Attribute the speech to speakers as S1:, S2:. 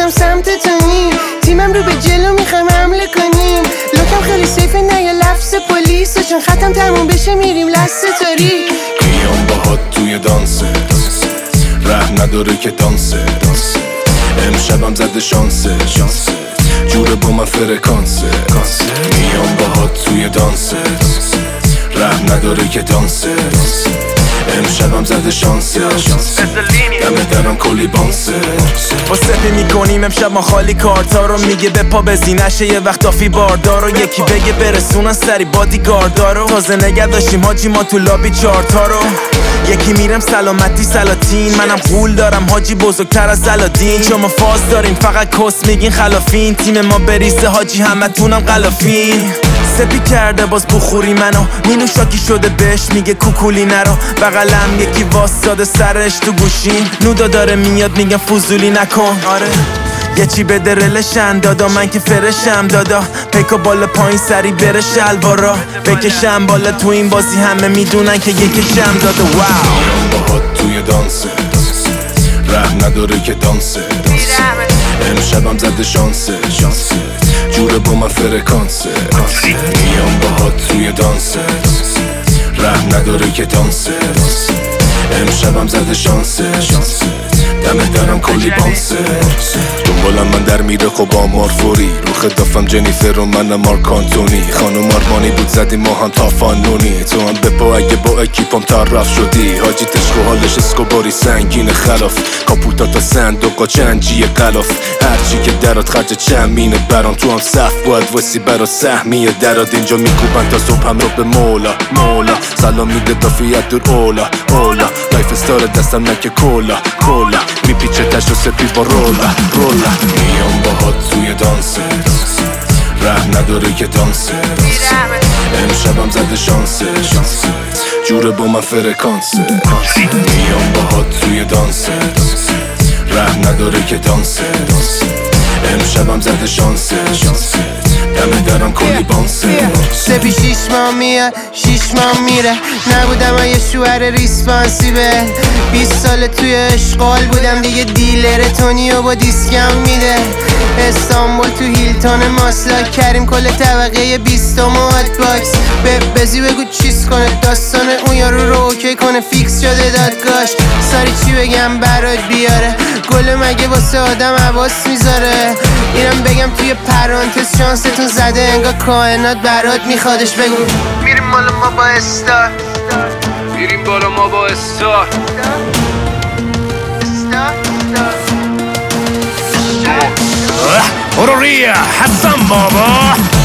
S1: رفتم سمت تونی، تیمم رو به جلو میخوایم حمله کنیم. لوکم خیلی سیفه نه یه لفظ پلیسه، چون ختم تموم بشه میریم لسه تاریک.
S2: میام باهات توی دانسه، ره نداره که دانسه. امشبم زده شانسه، جوره با من فرکانسه. میام باهات توی دانسه، ره نداره که دانسه. امشبم زده شانسه، دمه درم کلی بانسه.
S3: با سپی میکنیم امشب ما خالی کارتا رو، میگه به پا بزینشه یه وقت آفی باردارو. یکی بگه برسونن سری بادیگاردارو، تازه نگه داشتیم حاجی ما تو لابی چارتا رو. یکی میرم سلامتی سلاطین، منم قول دارم حاجی بزرگتر از علادین. چون ما فاز داریم فقط کس میگین خلافین، تیم ما بریزه حاجی همه تونم غلافین. سپی کرده باز بخوری منو، مینو شاکی شده بهش میگه کوکولی نرو. بغلم یکی واساده سرش تو گوشین، نودا داره میاد میگم فضولی نکن. آره یه چی به درلشن دادا، من که فرشم دادا. پیکا بالا پایین سری بره شلوارا بکشم بالا، تو این بازی همه میدونن که یکشم دادا. واو
S2: میام باهات توی دانسه، ره نداره که دانسه. امشبم زده شانسه، جوره با من فرکانسه. میام باهات توی دانسه، ره نداره که دانسه. امشبم زده شانسه، دمه درم کلی بانسه. دنبالم من در میره خب آمار فوری، رو خدافم جنیفر و منم مارک آنتونی. خانم آرمانی بود زدیم ما هم تا فانونی، تو هم بپا اگه با اکیپم طرف شدی. حاجی تشک و حالش اسکوباری سنگین خلاف، کاپوتا تا صندوقا چنجی غلاف. هرچی که درات خرج چند مینه برام، تو هم صف باید وسی برا سهمیه دراد. اینجا میکوبن تا صبح هم رو به مولا مولا، سلام میده دافیت دور اولا اولا. لایف استار دستم نکه کولا کولا، میپیچه تش و سپی با رولا رولا. میام باهات توی دانسه، ره نداره که دانسه. امشبم زده شانسه، جوره با من فرکانسه. میام باهات توی دانسه، ره نداره که دانسه. امشبم زده شانسه، دمه درم کلی بانسه.
S1: سپی 6 ماه میاد 6 ماه میره، نبودم یه شوهر ریسپانسیبل. 20 سال توی اشغال بودم دیگه، دیلر تونیو با دیسکم میده. استانبول تو هیلتون ماسلاک کردیم کل طبقه 20 هات باکس. بزی بگو چیز کنه داستان اون یارو رو اوکی کنه، فیکس شده دادگاش. ساری چی بگم برات بیاره، گل مگه واسه آدم حواس میذاره. اینم بگم توی پرانتز شانستون زده، انگار کائنات برات میخوادش. بگو میریم بالا ما با استار،
S4: میریم بالا ما با استار.
S3: برو ریا حسن بابا.